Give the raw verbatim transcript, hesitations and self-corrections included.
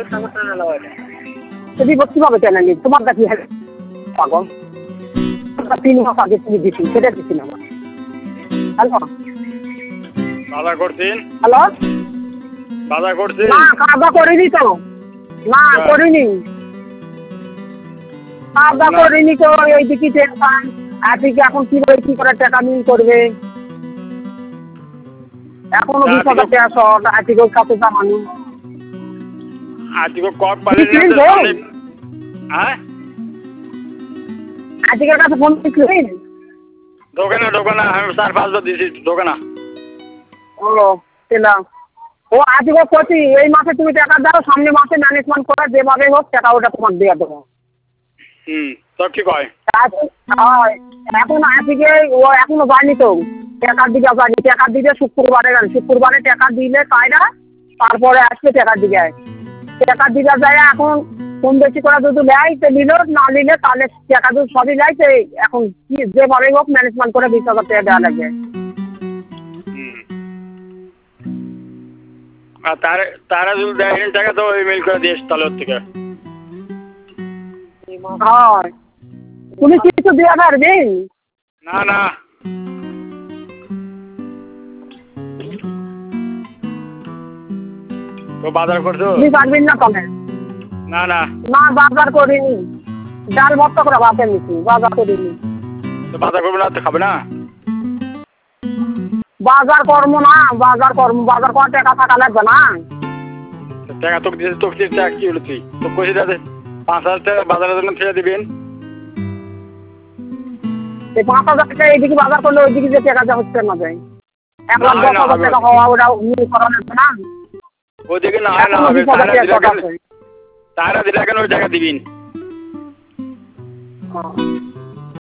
দিব কিভাবে কেন নি তোমার কাছে পাগল তিন মাস আগে তুমি দিচ্ছি সেটা দিচ্ছি না হ্যালো বাজার করছেন হ্যালো বাজার করছেন না খাওয়া করিনি তো না করিনি খাওয়া করিনি তো এই দিকে টেনশন আজকে এখন কি করে কি করে টাকা মিল করবে এখনো বিশ হাজার টাকা শর্ট আজকেও কাছে জামানি আজকে কক পালে হ্যাঁ আজকের কাছে ফোন দিচ্ছিলেন দোকানে দোকানে আমি চার পাঁচবার দিয়েছি দোকানে ও পেলাম ও আজকে করছি এই মাসে তুমি টাকা দাও সামনে মাসে ম্যানেজমেন্ট করে যেভাবে হোক টাকা ওটা তোমার দিয়ে দেবো হুম তো কি কয় এখন আজকে ও এখনো যায়নি তো টাকার দিকে যায়নি টাকার দিকে শুক্রবারে গেল শুক্রবারে টাকা দিলে কায়রা তারপরে আসবে টাকার দিকে টাকার দিকে যায় এখন কম বেশি করে যদি নেয় তো নিল না নিলে তাহলে টাকা যদি সবই নেয় তো এখন কি যেভাবে হোক ম্যানেজমেন্ট করে বিশ হাজার টাকা দেওয়া লাগবে আর তারা তারা যদি দেয় টাকা তো ওই মেল করে দিস তাহলে ওর থেকে হয় তুমি কিছু দিয়ে পারবেন না না তো বাজার করছো তুমি পারবেন না তাহলে না না না বাজার করিনি ডাল ভর্তা করে ভাতে নিচ্ছি বাজার করিনি তো বাজার করবে না তো খাবে না বাজার কর্ম না বাজার কর্ম বাজার করার টাকা থাকা লাগবে না টাকা তোকে দিয়েছে তোকে টাকা কি হলো তুই তো কইছে দাদা পাঁচ হাজার টাকা বাজারের জন্য ফেলে দিবেন এই পাঁচ হাজার টাকা এইদিকে বাজার করলে ওইদিকে যে টাকা যা হচ্ছে না যায় এক লাখ দশ হাজার টাকা হওয়া ওটা মিল করা লাগবে না ওইদিকে না না হবে তারা দিলে কেন ওই টাকা দিবেন